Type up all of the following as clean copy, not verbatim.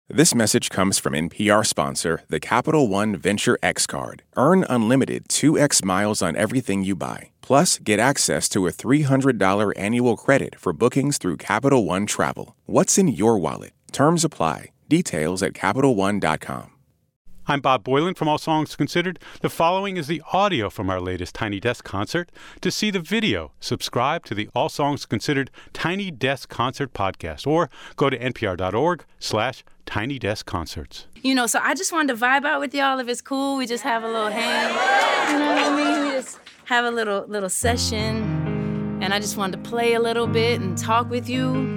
This message comes from NPR sponsor, the Capital One Venture X Card. Earn unlimited 2x miles on everything you buy. Plus, get access to a $300 annual credit for bookings through Capital One Travel. What's in your wallet? Terms apply. Details at CapitalOne.com. I'm Bob Boilen from All Songs Considered. The following is the audio from our latest Tiny Desk concert. To see the video, subscribe to the All Songs Considered Tiny Desk Concert podcast or go to npr.org/Tiny Desk Concerts. You know, so I just wanted to vibe out with y'all if it's cool. We just have a little hang. You know what I mean? We just have a little session. And I just wanted to play a little bit and talk with you.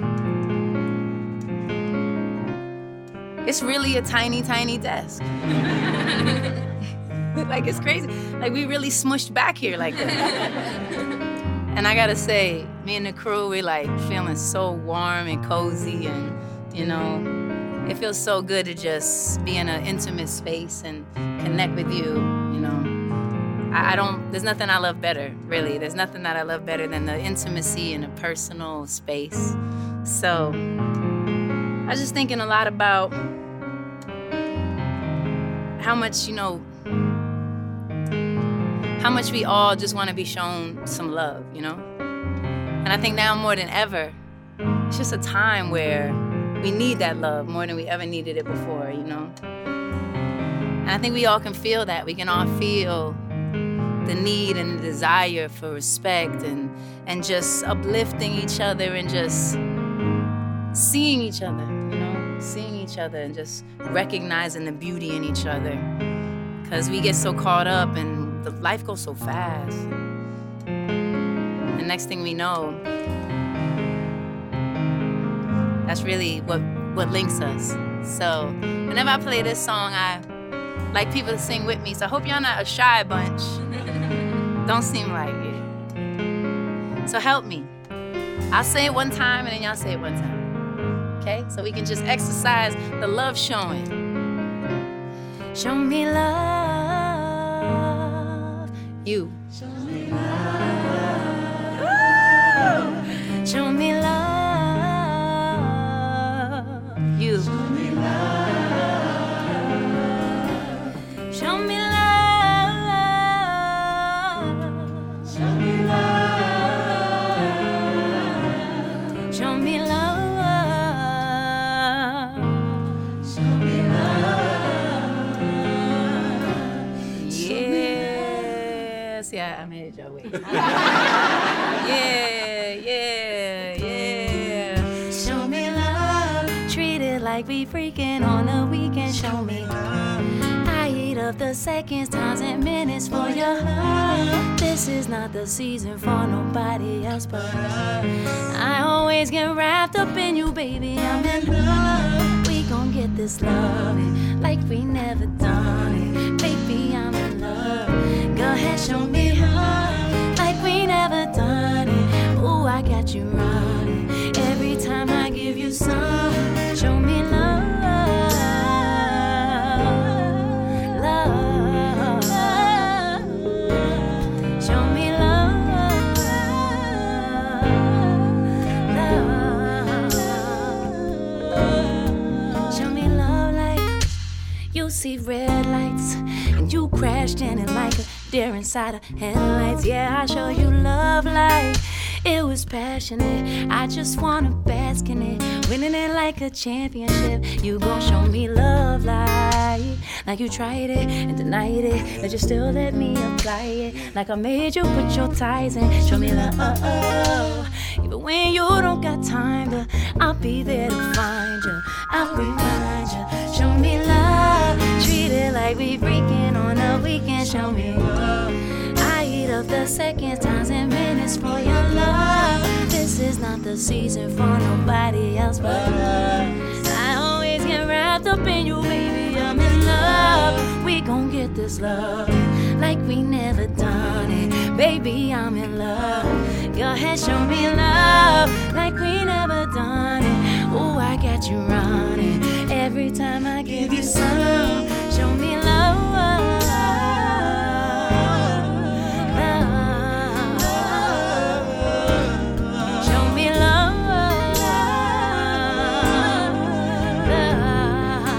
It's really a tiny, tiny desk. Like, it's crazy. Like, we really smushed back here like that. And I gotta say, me and the crew, we're like feeling so warm and cozy and, you know, it feels so good to just be in an intimate space and connect with you, you know. There's nothing I love better, really. There's nothing that I love better than the intimacy in a personal space. So, I was just thinking a lot about how much, you know, how much we all just want to be shown some love, you know? And I think now more than ever, it's just a time where we need that love more than we ever needed it before, you know? And I think we all can feel that. We can all feel the need and the desire for respect and just uplifting each other and just seeing each other, you know? Seeing each other and just recognizing the beauty in each other. Because we get so caught up and the life goes so fast. And next thing we know, that's really what links us. So whenever I play this song, I like people to sing with me. So I hope y'all not a shy bunch. Don't seem like it. So help me. I'll say it one time and then y'all say it one time. Okay? So we can just exercise the love showing. Show me love. You. Show me love. Ooh. Show me love. You. Show me love. Show me love. Show me love. Show me love. Yeah, I made your way. Yeah. Show me love. Treat it like we freaking on the weekend. Show me love. I eat up the seconds, times, and minutes for your love. This is not the season for nobody else but us. I always get wrapped up in you, baby. I'm in love. We gon' get this love like we never done it. Baby, I'm in love. Go ahead, show me love like we never done it. Ooh, I got you running every time I give you some. Show me love, love. Show me love, love. Show me love like you see red lights and you crashed in it like a deer inside of headlights. Yeah, I show you love like it was passionate. I just wanna bask in it, winning it like a championship. You gon' show me love like you tried it and denied it, but you still let me apply it. Like I made you put your ties in. Show me love, even when you don't got time, but I'll be there to find you. I'll remind you. Show me love, treat it like we freaking on a weekend. Show me love. I eat up the seconds, times, and minutes for your love. This is not the season for nobody else but us. I always get wrapped up in you, baby. I'm in love. We gon' get this love like we never done it. Baby, I'm in love. Go ahead, show me love like we never done it. Ooh, I got you running every time I give you some. Show me love. Show me love.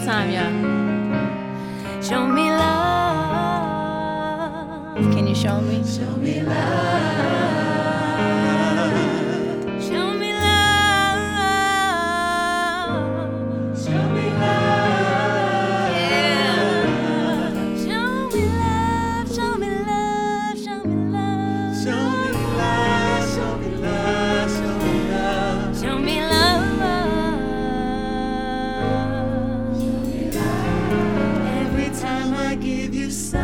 time, y'all. Show me love. Can you show me? Show me love. Show me love. Show me love. Yeah. Show me love. Show me love. Show me love. Show me love. Show me love. Show me love. Show me love. Give you some.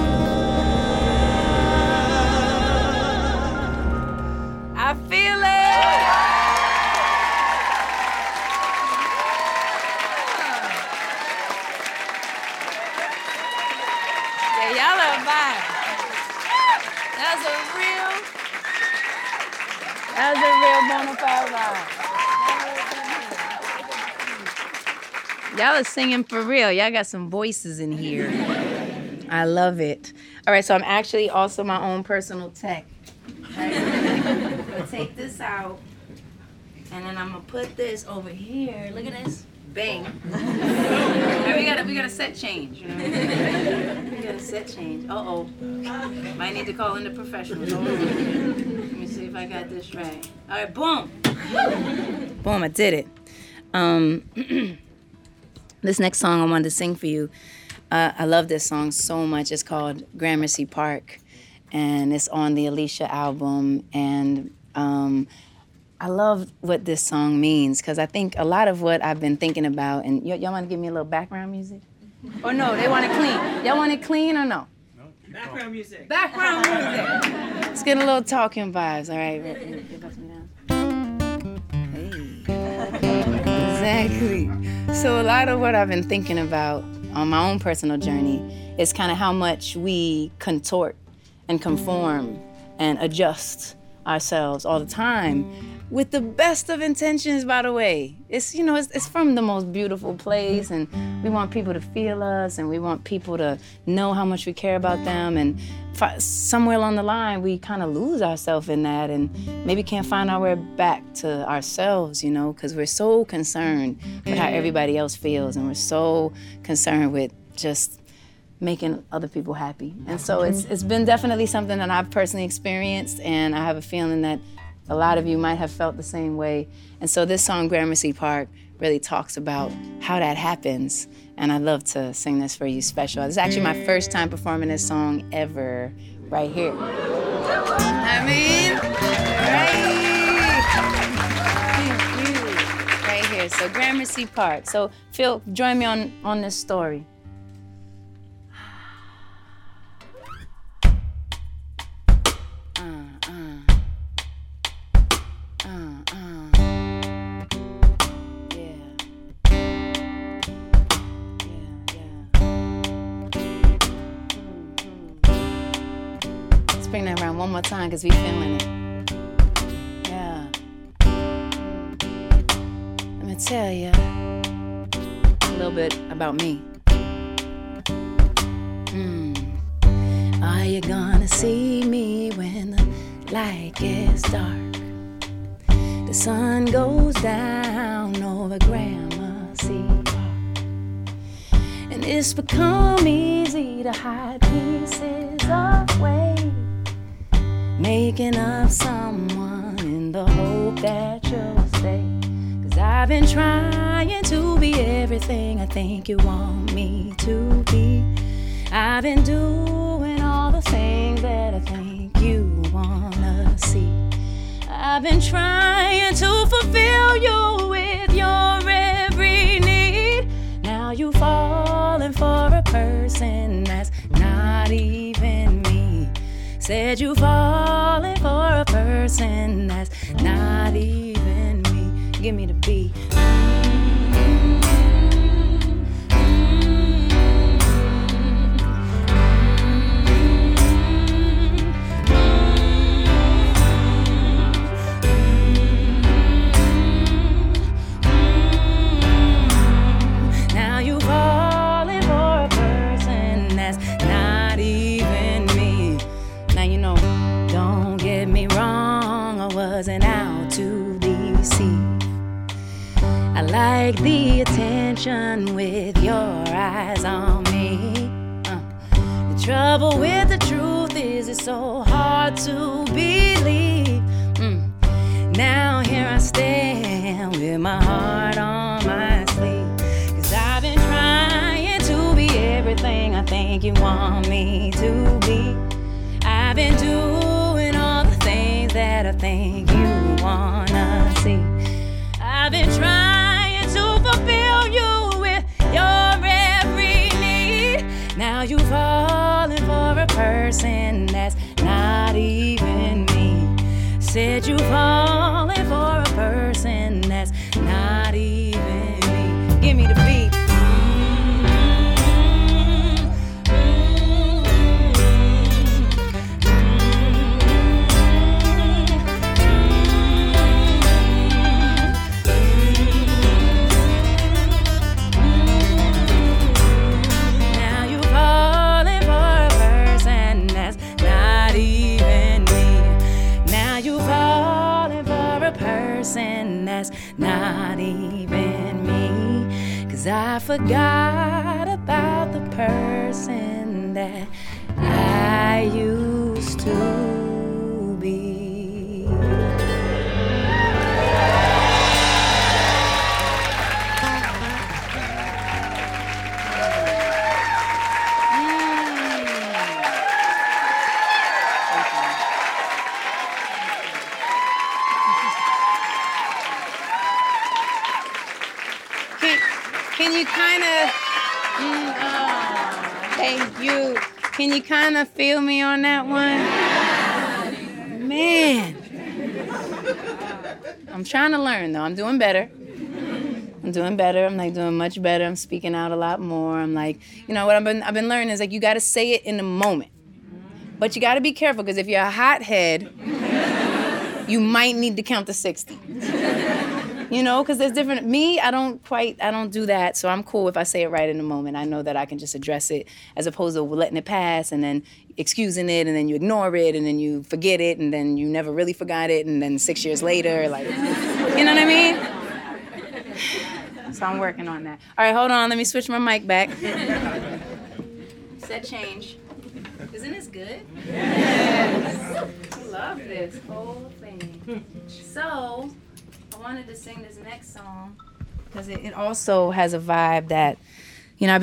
I feel it. Yeah, y'all are vibe. That's a real bona fide vibe. Y'all are singing for real. Y'all got some voices in here. I love it. All right, so I'm actually also my own personal tech. Right? I'm gonna take this out, and then I'm gonna put this over here. Look at this. Bang. Right, we gotta set change, you know? We gotta set change. Uh-oh. Might need to call in the professionals. Hold on. Let me see if I got this right. All right, boom. Boom, I did it. This next song I wanted to sing for you. I love this song so much. It's called Gramercy Park, and it's on the Alicia album. And I love what this song means, because I think a lot of what I've been thinking about, and y'all want to give me a little background music? Or no, they want it clean. Y'all want it clean or no? No. Background music. Background music. It's getting a little talking vibes. All right. Hey. Exactly. So a lot of what I've been thinking about on my own personal journey is kind of how much we contort and conform and adjust ourselves all the time with the best of intentions, by the way. It's, you know, it's from the most beautiful place, and we want people to feel us, and we want people to know how much we care about them, and somewhere along the line we kind of lose ourselves in that and maybe can't find our way back to ourselves, you know, because we're so concerned with how everybody else feels, and we're so concerned with just making other people happy. And so it's been definitely something that I've personally experienced, and I have a feeling that a lot of you might have felt the same way. And so this song, Gramercy Park, really talks about how that happens. And I'd love to sing this for you special. It's actually my first time performing this song ever, right here. I mean, right here. So Gramercy Park. So Phil, join me on this story. Bring that around one more time, because we feeling it. Yeah. Let me tell you a little bit about me. Are you gonna see me when the light gets dark? The sun goes down over Gramercy Park, and it's become easy to hide pieces away, making up someone in the hope that you'll stay. 'Cause I've been trying to be everything I think you want me to be. I've been doing all the things that I think you wanna see. I've been trying to fulfill you with your every need. Now you've fallen for a person that's not even me. Said you've fallen for a person that's not even me. Give me the beat. Now you've fallen for a person that's not even me. Now you know, don't get me wrong, I wasn't out to deceive. I like the attention with your eyes on me. The trouble with the truth is it's so hard to believe. Now here I stand with my heart on my sleeve. 'Cause I've been trying to be everything I think you want me to be. I've been doing all the things that I think you wanna see. I've been trying to fulfill you with your every need. Now you've fallen for a person that's not even me. Said you've fallen for a person that's not even me. Give me the beat. That's not even me. 'Cause I forgot about the person that I used to be. Can you kind of, thank you. Can you kind of feel me on that one? Man. I'm trying to learn though. I'm doing better. I'm like doing much better. I'm speaking out a lot more. I'm like, you know, what I've been learning is like you got to say it in the moment. But you got to be careful because if you're a hothead, you might need to count to 60. You know, because there's different, I don't do that, so I'm cool if I say it right in the moment. I know that I can just address it as opposed to letting it pass and then excusing it and then you ignore it and then you forget it and then you never really forgot it and then 6 years later, like, you know what I mean? So I'm working on that. All right, hold on, let me switch my mic back. Set change. Isn't this good? Yes. I love this whole thing. So, I wanted to sing this next song because it also has a vibe that, you know,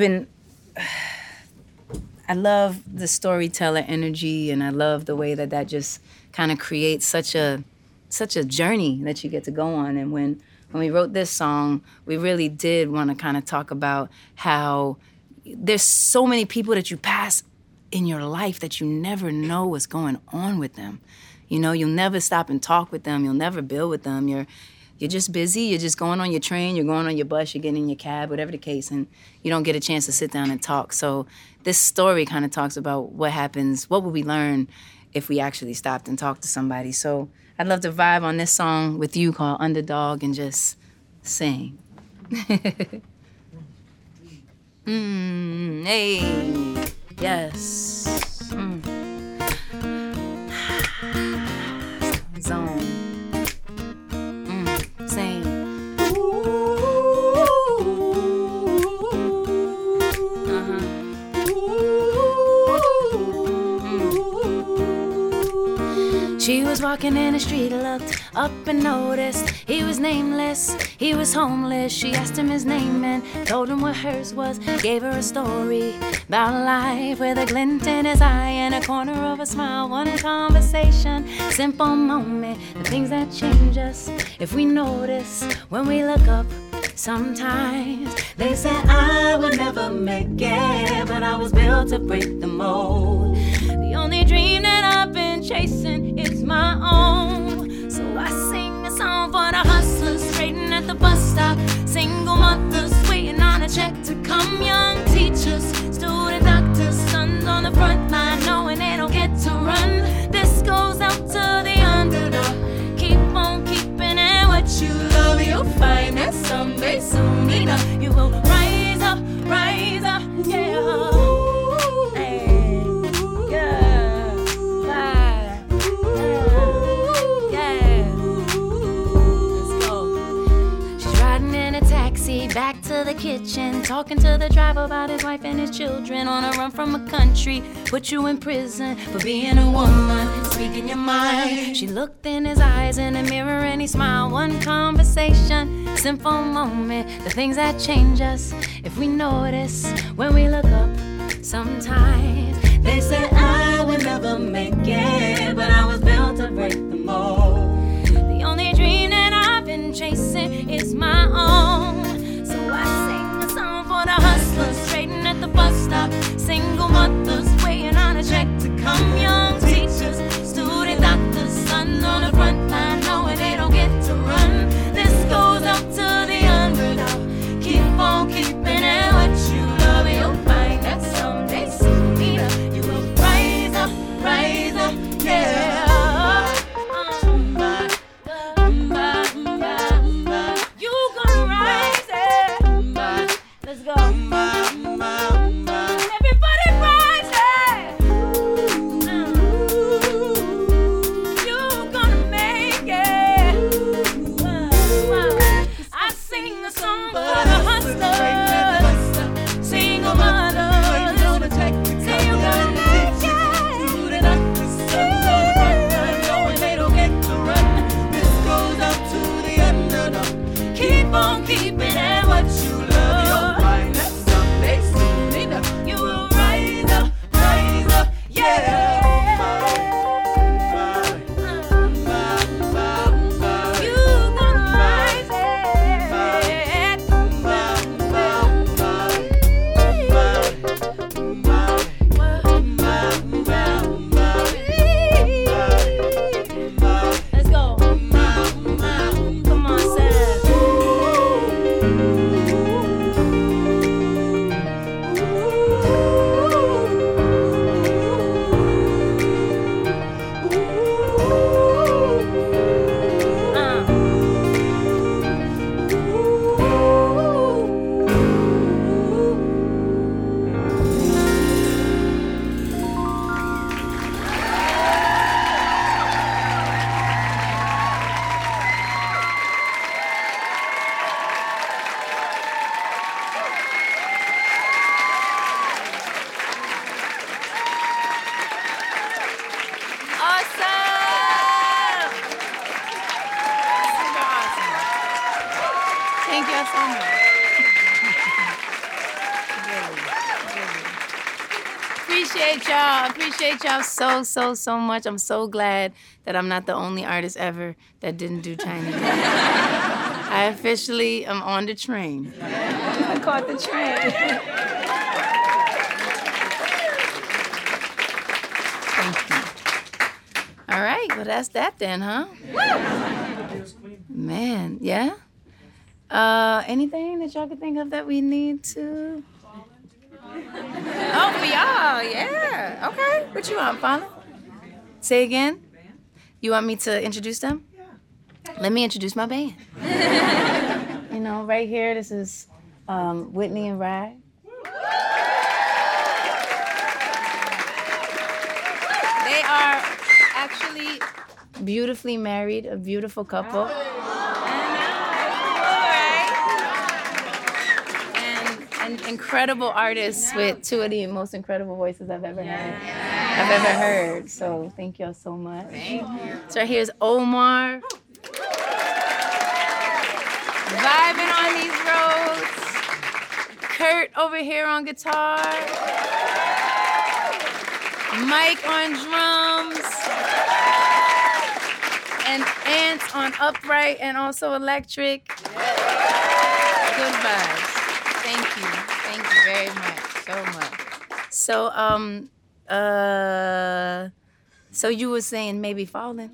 I love the storyteller energy and I love the way that just kind of creates such a journey that you get to go on. And when we wrote this song, we really did want to kind of talk about how there's so many people that you pass in your life that you never know what's going on with them. You know, you'll never stop and talk with them. You'll never build with them. You're just busy, you're just going on your train, you're going on your bus, you're getting in your cab, whatever the case, and you don't get a chance to sit down and talk. So this story kind of talks about what happens, what would we learn if we actually stopped and talked to somebody. So I'd love to vibe on this song with you called Underdog and just sing. Hey, yes. Zone. She was walking in the street, looked up and noticed he was nameless, he was homeless. She asked him his name and told him what hers was. Gave her a story about life with a glint in his eye and a corner of a smile. One conversation, simple moment, the things that change us if we notice when we look up. Sometimes they said I would never make it, but I was built to break the mold. The only dream that I've been chasing is my own. So I sing a song for the hustlers straighten at the bus stop, single mothers waiting on a check to come, young teachers, student doctors, sons on the front line knowing they don't get to run. This goes out to the underdog. Keep on keeping it what you love. You'll find that someday, soon enough, you will rise up, yeah. me back to the kitchen, talking to the driver about his wife and his children on a run from a country. Put you in prison for being a woman, speaking your mind. She looked in his eyes in the mirror and he smiled. One conversation, simple moment, the things that change us if we notice when we look up. Sometimes they said I would never make it, but I was built to break the mold. The only dream that I've been chasing is my own. So I sing a song for the hustlers trading at the bus stop, single mothers waiting on a check to come, young teachers, student doctors, sons on the front line knowing they don't get to run. This goes up to the underdog. Keep on keeping it what you love, and you'll find that someday soon enough you will rise up, yeah. You gonna rise, yeah. Let's go. Everybody rise, yeah. You gonna make it. I sing a song for the hustlers, single mothers. Say you gonna make it. Keep on keeping it what you love. You'll find that someday soon enough you will rise up, yeah. You gonna rise Let's go. Come on, Sam. Awesome! Super awesome. Thank you so much. Appreciate y'all so much. I'm so glad that I'm not the only artist ever that didn't do Tiny Desk. I officially am on the train. I caught the train. Thank you. All right, well that's that then, huh? Man, yeah? Anything that y'all could think of that we need to? Oh, for y'all, yeah. Okay, what you want, Father? Say again? You want me to introduce them? Let me introduce my band. You know, right here, this is Whitney and Rye. They are actually beautifully married, a beautiful couple. And incredible artists with two of the most incredible voices I've ever heard. So thank y'all so much. Thank you. So right here's Omar. Vibing on these roads. Kurt over here on guitar. Mike on drums. And Ant on upright and also electric. Good vibes. Thank you very much, so much. So you were saying maybe falling?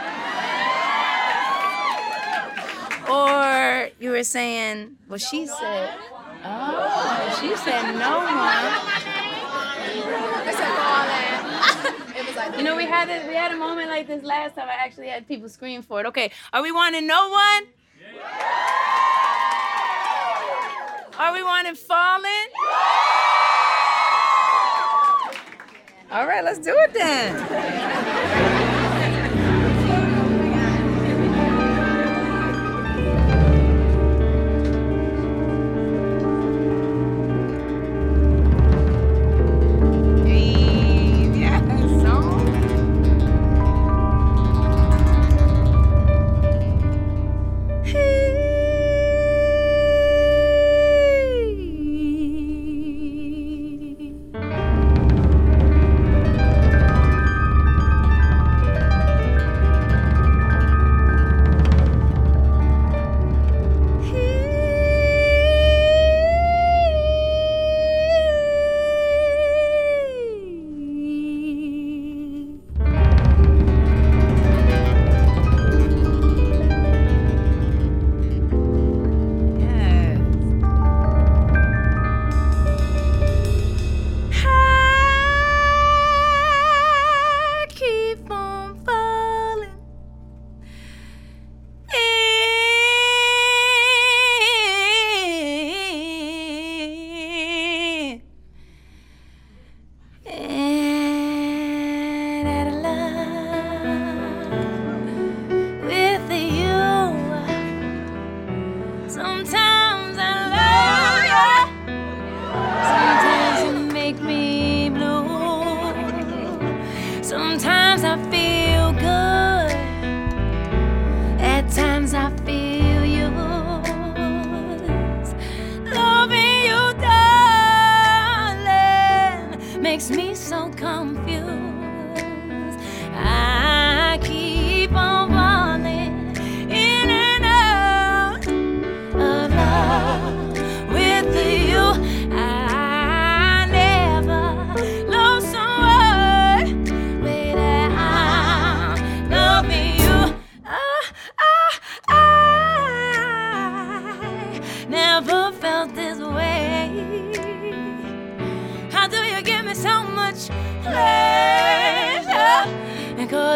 Or you were saying, well, she said, she said no one. I said falling. It was like, you know, we had a moment like this last time. I actually had people scream for it. Okay, are we wanting no one? Are we wanting falling? All right, let's do it then.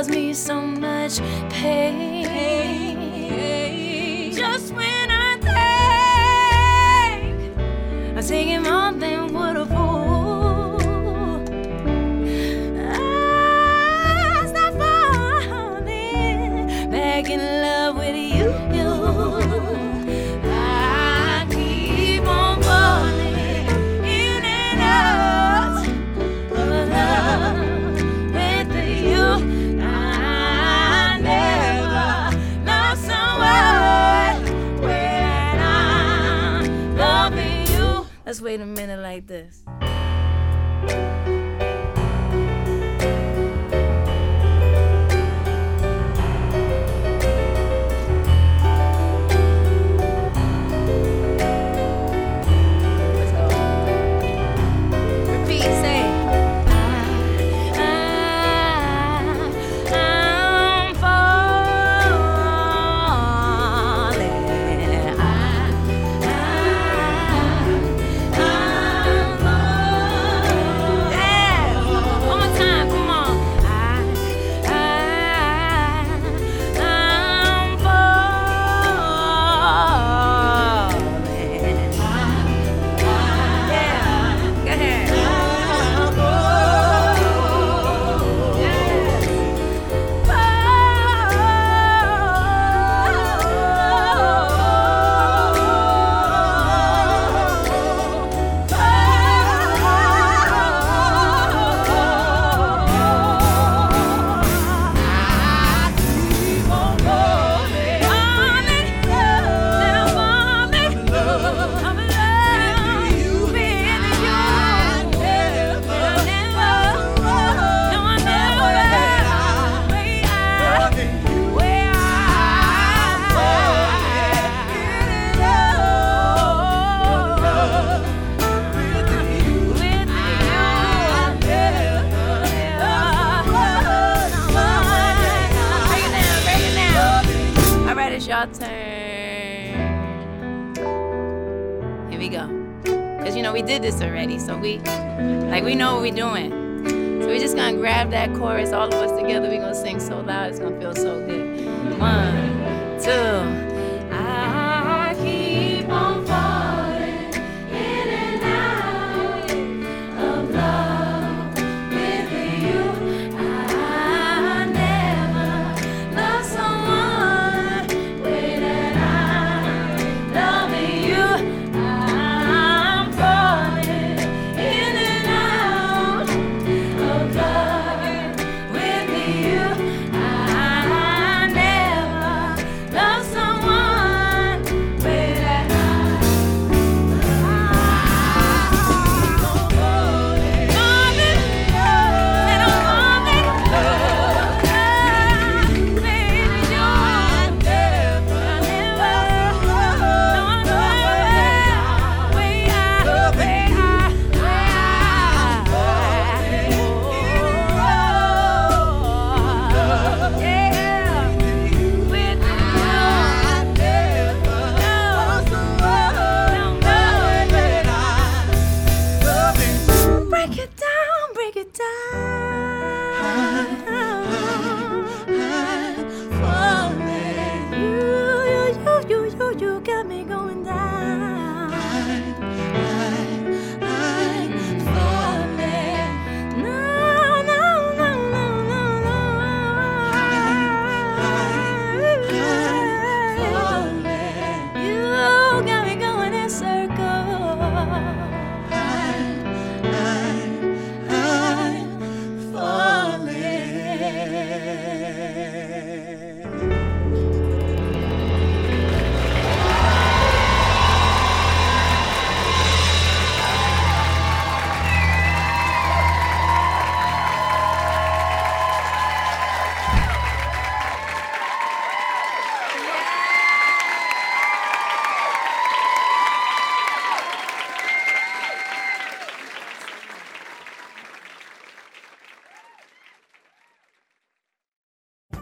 cause me so much pain. Just when I think I'm taking more than would a fool, I stop falling back in love with you. I keep on falling in and out of love with you. I never loved someone when I'm loving you. Let's wait a minute like this. Y'all turn. Here we go. Cause you know we did this already, so we know what we're doing. So we're just gonna grab that chorus, all of us together. We're gonna sing so loud, it's gonna feel so good. 1, 2. I keep on falling in and out of love with you. I never loved someone. Love someone.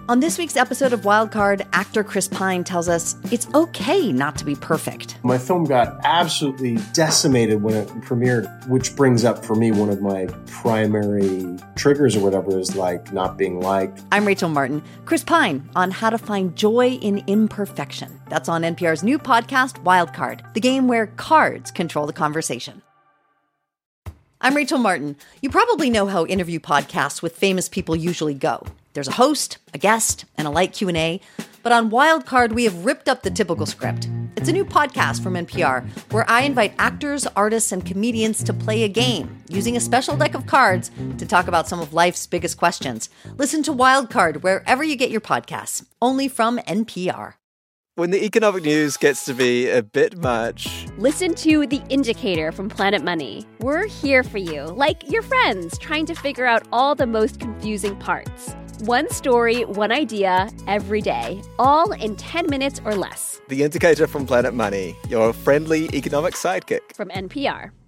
On this week's episode of Wildcard, actor Chris Pine tells us it's okay not to be perfect. My film got absolutely decimated when it premiered, which brings up for me one of my primary triggers or whatever is like not being liked. I'm Rachel Martin. Chris Pine on how to find joy in imperfection. That's on NPR's new podcast, Wildcard, the game where cards control the conversation. I'm Rachel Martin. You probably know how interview podcasts with famous people usually go. There's a host, a guest, and a light Q&A. But on Wildcard, we have ripped up the typical script. It's a new podcast from NPR where I invite actors, artists, and comedians to play a game using a special deck of cards to talk about some of life's biggest questions. Listen to Wildcard wherever you get your podcasts, only from NPR. When the economic news gets to be a bit much, listen to The Indicator from Planet Money. We're here for you, like your friends, trying to figure out all the most confusing parts. One story, one idea, every day, all in 10 minutes or less. The Indicator from Planet Money, your friendly economic sidekick. From NPR.